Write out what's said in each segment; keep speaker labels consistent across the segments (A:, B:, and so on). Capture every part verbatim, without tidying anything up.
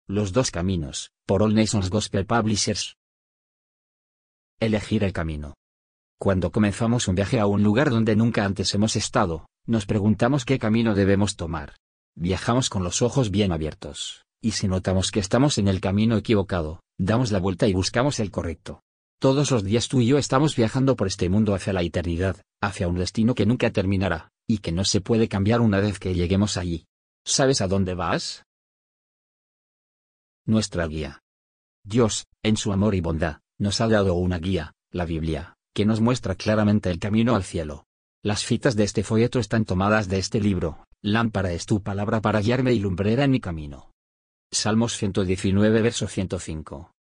A: Los dos caminos, por All Nations Gospel Publishers. Elegir el camino. Cuando comenzamos un viaje a un lugar donde nunca antes hemos estado, nos preguntamos qué camino debemos tomar. Viajamos con los ojos bien abiertos, y si notamos que estamos en el camino equivocado, damos la vuelta y buscamos el correcto. Todos los días tú y yo estamos viajando por este mundo hacia la eternidad, hacia un destino que nunca terminará, y que no se puede cambiar una vez que lleguemos allí. ¿Sabes a dónde vas? Nuestra guía. Dios, en su amor y bondad, nos ha dado una guía, la Biblia, que nos muestra claramente el camino al cielo. Las citas de este folleto están tomadas de este libro. Lámpara es tu palabra para guiarme y lumbrera en mi camino. Salmos ciento diecinueve verso ciento cinco.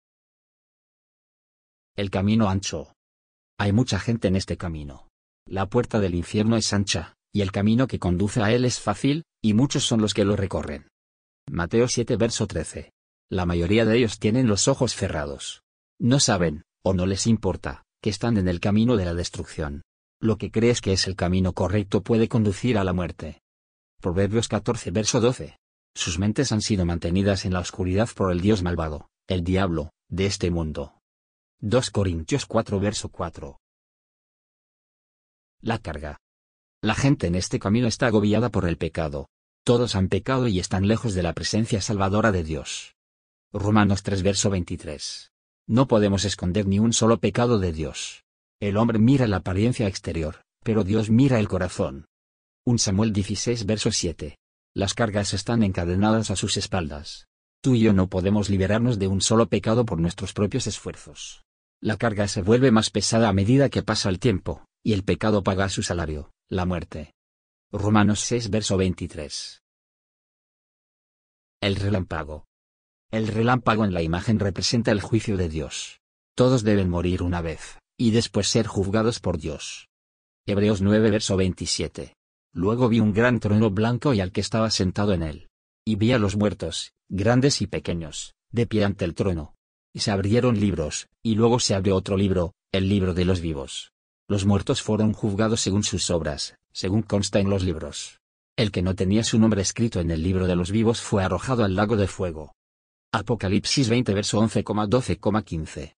A: El camino ancho. Hay mucha gente en este camino. La puerta del infierno es ancha, y el camino que conduce a él es fácil, y muchos son los que lo recorren. Mateo siete verso trece. La mayoría de ellos tienen los ojos cerrados. No saben, o no les importa, que están en el camino de la destrucción. Lo que crees que es el camino correcto puede conducir a la muerte. Proverbios catorce verso doce. Sus mentes han sido mantenidas en la oscuridad por el Dios malvado, el diablo, de este mundo. dos Corintios cuatro verso cuatro. La carga. La gente en este camino está agobiada por el pecado. Todos han pecado y están lejos de la presencia salvadora de Dios. Romanos tres verso veintitrés. No podemos esconder ni un solo pecado de Dios. El hombre mira la apariencia exterior, pero Dios mira el corazón. primero Samuel dieciséis verso siete. Las cargas están encadenadas a sus espaldas. Tú y yo no podemos liberarnos de un solo pecado por nuestros propios esfuerzos. La carga se vuelve más pesada a medida que pasa el tiempo, y el pecado paga su salario, la muerte. Romanos seis verso veintitrés. El relámpago. El relámpago en la imagen representa el juicio de Dios. Todos deben morir una vez, y después ser juzgados por Dios. Hebreos nueve verso veintisiete. Luego vi un gran trono blanco y al que estaba sentado en él. Y vi a los muertos, grandes y pequeños, de pie ante el trono. Y se abrieron libros, y luego se abrió otro libro, el libro de los vivos. Los muertos fueron juzgados según sus obras, según consta en los libros. El que no tenía su nombre escrito en el libro de los vivos fue arrojado al lago de fuego. Apocalipsis veinte verso once, doce, quince.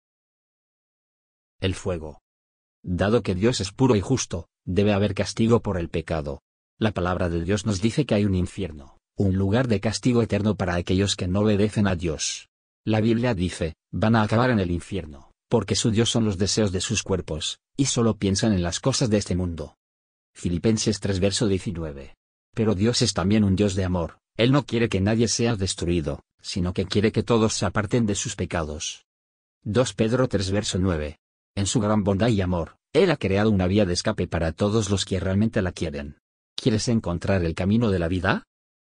A: El fuego. Dado que Dios es puro y justo, debe haber castigo por el pecado. La palabra de Dios nos dice que hay un infierno, un lugar de castigo eterno para aquellos que no obedecen a Dios. La Biblia dice, van a acabar en el infierno, porque su Dios son los deseos de sus cuerpos, y solo piensan en las cosas de este mundo. Filipenses tres verso diecinueve. Pero Dios es también un Dios de amor, Él no quiere que nadie sea destruido, sino que quiere que todos se aparten de sus pecados. dos Pedro tres verso nueve. En su gran bondad y amor, Él ha creado una vía de escape para todos los que realmente la quieren. ¿Quieres encontrar el camino de la vida?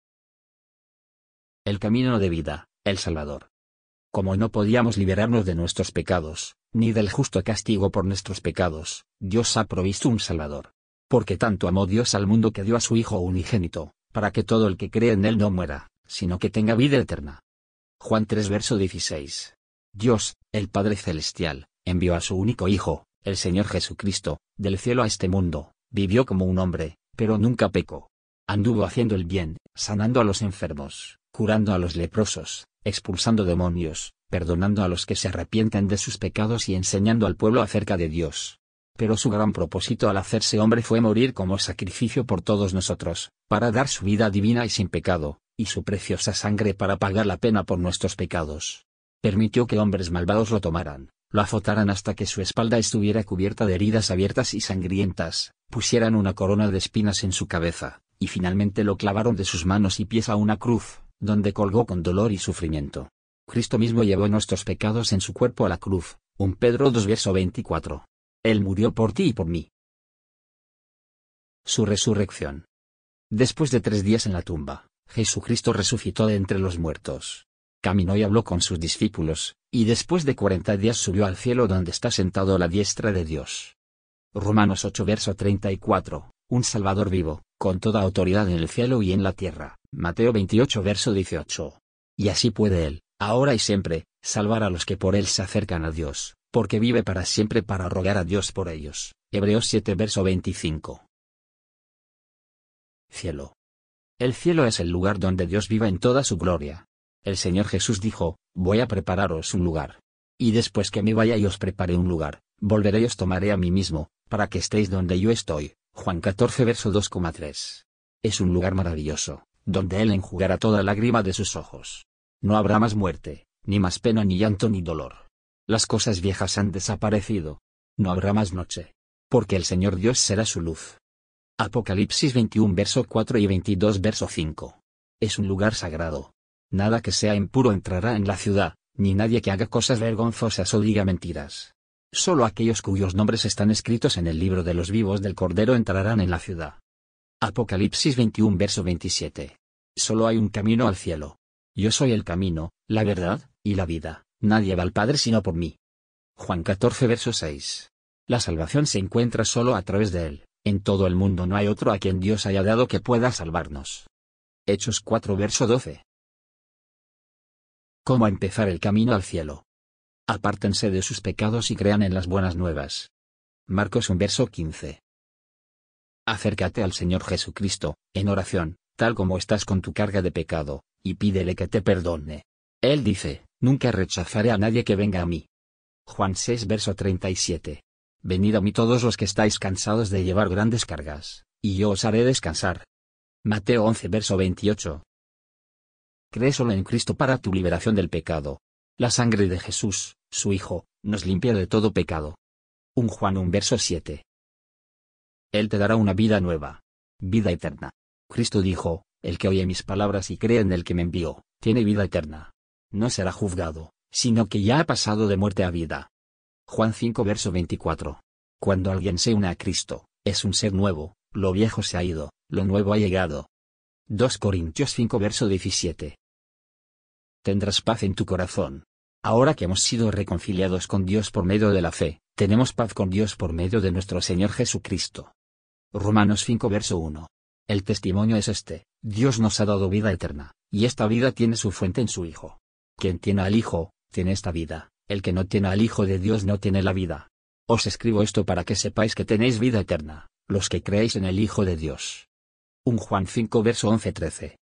A: El camino de vida, el Salvador. Como no podíamos liberarnos de nuestros pecados, ni del justo castigo por nuestros pecados, Dios ha provisto un Salvador. Porque tanto amó Dios al mundo que dio a su Hijo unigénito, para que todo el que cree en Él no muera, sino que tenga vida eterna. Juan tres verso dieciséis. Dios, el Padre Celestial, envió a su único Hijo, el Señor Jesucristo, del cielo a este mundo, vivió como un hombre, pero nunca pecó. Anduvo haciendo el bien, sanando a los enfermos, curando a los leprosos, expulsando demonios, perdonando a los que se arrepienten de sus pecados y enseñando al pueblo acerca de Dios. Pero su gran propósito al hacerse hombre fue morir como sacrificio por todos nosotros, para dar su vida divina y sin pecado, y su preciosa sangre para pagar la pena por nuestros pecados. Permitió que hombres malvados lo tomaran, lo azotaran hasta que su espalda estuviera cubierta de heridas abiertas y sangrientas, pusieran una corona de espinas en su cabeza, y finalmente lo clavaron de sus manos y pies a una cruz, donde colgó con dolor y sufrimiento. Cristo mismo llevó nuestros pecados en su cuerpo a la cruz. primero Pedro dos verso veinticuatro. Él murió por ti y por mí. Su resurrección. Después de tres días en la tumba, Jesucristo resucitó de entre los muertos. Caminó y habló con sus discípulos, y después de cuarenta días subió al cielo donde está sentado a la diestra de Dios. Romanos ocho verso treinta y cuatro, un Salvador vivo, con toda autoridad en el cielo y en la tierra. Mateo veintiocho verso dieciocho. Y así puede Él, ahora y siempre, salvar a los que por Él se acercan a Dios, porque vive para siempre para rogar a Dios por ellos. Hebreos siete verso veinticinco. Cielo. El cielo es el lugar donde Dios vive en toda su gloria. El Señor Jesús dijo, voy a prepararos un lugar. Y después que me vaya y os prepare un lugar, volveré y os tomaré a mí mismo, para que estéis donde yo estoy. Juan catorce verso dos coma tres. Es un lugar maravilloso, donde Él enjugará toda lágrima de sus ojos. No habrá más muerte, ni más pena ni llanto ni dolor. Las cosas viejas han desaparecido. No habrá más noche. Porque el Señor Dios será su luz. Apocalipsis veintiuno verso cuatro y veintidós verso cinco. Es un lugar sagrado. Nada que sea impuro entrará en la ciudad, ni nadie que haga cosas vergonzosas o diga mentiras. Solo aquellos cuyos nombres están escritos en el libro de los vivos del Cordero entrarán en la ciudad. Apocalipsis veintiuno verso veintisiete. Solo hay un camino al cielo. Yo soy el camino, la verdad, y la vida, nadie va al Padre sino por mí. Juan catorce verso seis. La salvación se encuentra solo a través de Él, en todo el mundo no hay otro a quien Dios haya dado que pueda salvarnos. Hechos cuatro verso doce. ¿Cómo empezar el camino al cielo? Apártense de sus pecados y crean en las buenas nuevas. Marcos uno verso quince. Acércate al Señor Jesucristo, en oración, tal como estás con tu carga de pecado, y pídele que te perdone. Él dice, nunca rechazaré a nadie que venga a mí. Juan seis verso treinta y siete. Venid a mí todos los que estáis cansados de llevar grandes cargas, y yo os haré descansar. Mateo once verso veintiocho. Cree solo en Cristo para tu liberación del pecado. La sangre de Jesús, su Hijo, nos limpia de todo pecado. primero Juan uno verso siete. Él te dará una vida nueva. Vida eterna. Cristo dijo, el que oye mis palabras y cree en el que me envió, tiene vida eterna. No será juzgado, sino que ya ha pasado de muerte a vida. Juan cinco verso veinticuatro. Cuando alguien se une a Cristo, es un ser nuevo, lo viejo se ha ido, lo nuevo ha llegado. dos Corintios cinco verso diecisiete. Tendrás paz en tu corazón. Ahora que hemos sido reconciliados con Dios por medio de la fe, tenemos paz con Dios por medio de nuestro Señor Jesucristo. Romanos cinco verso uno. El testimonio es este, Dios nos ha dado vida eterna, y esta vida tiene su fuente en su Hijo. Quien tiene al Hijo, tiene esta vida, el que no tiene al Hijo de Dios no tiene la vida. Os escribo esto para que sepáis que tenéis vida eterna, los que creéis en el Hijo de Dios. primero Juan cinco verso once trece.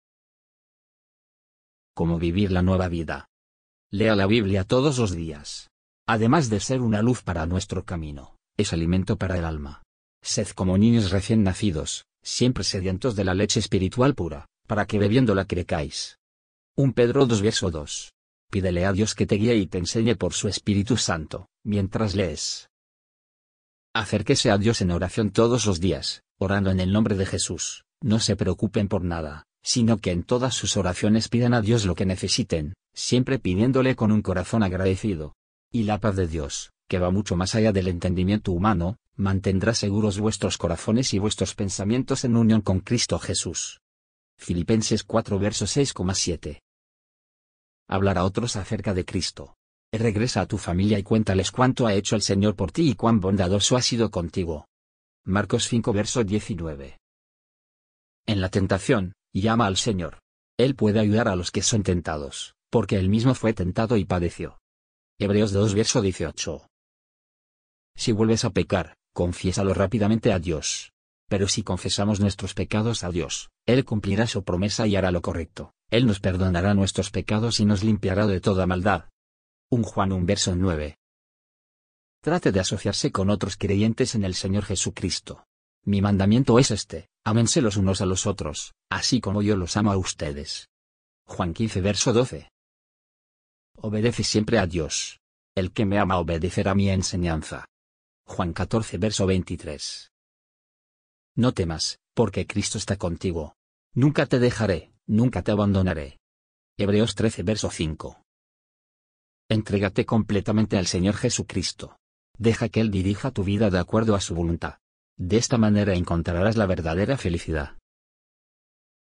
A: Cómo vivir la nueva vida. Lea la Biblia todos los días. Además de ser una luz para nuestro camino, es alimento para el alma. Sed como niños recién nacidos, siempre sedientos de la leche espiritual pura, para que bebiéndola crezcáis. primero Pedro dos verso dos. Pídele a Dios que te guíe y te enseñe por su Espíritu Santo, mientras lees. Acérquese a Dios en oración todos los días, orando en el nombre de Jesús. No se preocupen por nada, sino que en todas sus oraciones pidan a Dios lo que necesiten, siempre pidiéndole con un corazón agradecido. Y la paz de Dios, que va mucho más allá del entendimiento humano, mantendrá seguros vuestros corazones y vuestros pensamientos en unión con Cristo Jesús. Filipenses cuatro verso seis coma siete. Hablar a otros acerca de Cristo. Regresa a tu familia y cuéntales cuánto ha hecho el Señor por ti y cuán bondadoso ha sido contigo. Marcos cinco verso diecinueve. En la tentación, llama al Señor. Él puede ayudar a los que son tentados, porque Él mismo fue tentado y padeció. Hebreos dos verso dieciocho. Si vuelves a pecar, confiésalo rápidamente a Dios. Pero si confesamos nuestros pecados a Dios, Él cumplirá su promesa y hará lo correcto. Él nos perdonará nuestros pecados y nos limpiará de toda maldad. primero Juan uno verso nueve. Trate de asociarse con otros creyentes en el Señor Jesucristo. Mi mandamiento es este, ámense los unos a los otros, así como yo los amo a ustedes. Juan quince verso doce. Obedece siempre a Dios. El que me ama obedecerá mi enseñanza. Juan catorce verso veintitrés. No temas, porque Cristo está contigo. Nunca te dejaré, nunca te abandonaré. Hebreos trece verso cinco. Entrégate completamente al Señor Jesucristo. Deja que Él dirija tu vida de acuerdo a su voluntad. De esta manera encontrarás la verdadera felicidad.